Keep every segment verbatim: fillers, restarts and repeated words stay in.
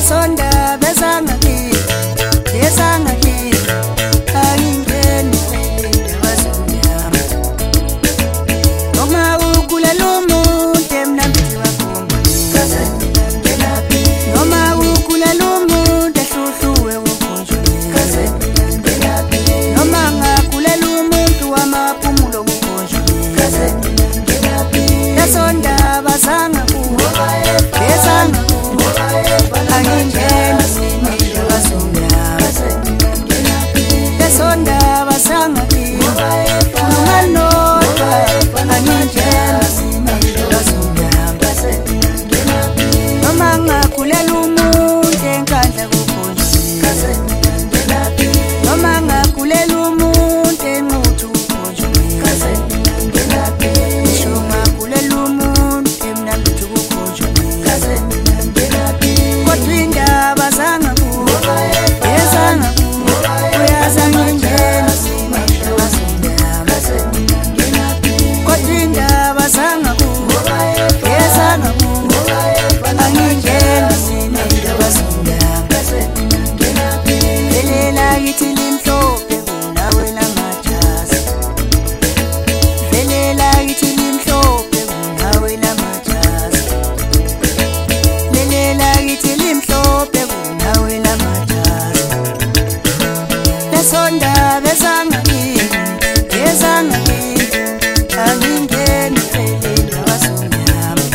Sonda bezanga ki, bezanga ki, angingeni wazonyama. Noma ukula lumuntu emnambithi wakhomba. Noma ukula lumuntu ehluhluwe ukhonjwe. Noma ngakula lumuntu wamaphumulo ukhonjwe. Sonda bazanga ku, bezanga ku, angingeni wazonyama. Sonda bazanga ki, noma nodwa angingeni wazonyama. Noma ngakulela umuntu enkandla kukhonjwe. Noma ngakulela umuntu enquthu kukhonjwe. Ngisho ngakulela umuntu emnambithi kukhonjwe. Kodwa indaba zanga ku, bezanga ku, uyazanga ingeni wazonyama. Kodwa indaba zanga ku, bezanga ku, angingeni wazonyama. Velela kithi limhlophe kunawe lamajazi. Velela kithi limhlophe kunawe lamajazi. Velela kithi limhlophe kunawe lamajazi. Lesonda bezanga kimi, bezanga kimi, angingeni velela wazonyama.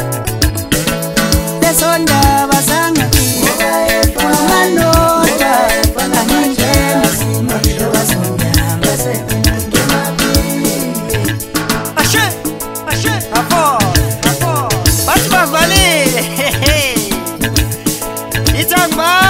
Lesonda bazanga kimi, noma nodwa angingeni wazonyama. Ashe, ashe, hapo, hapo. Basi bazalile. Itangwa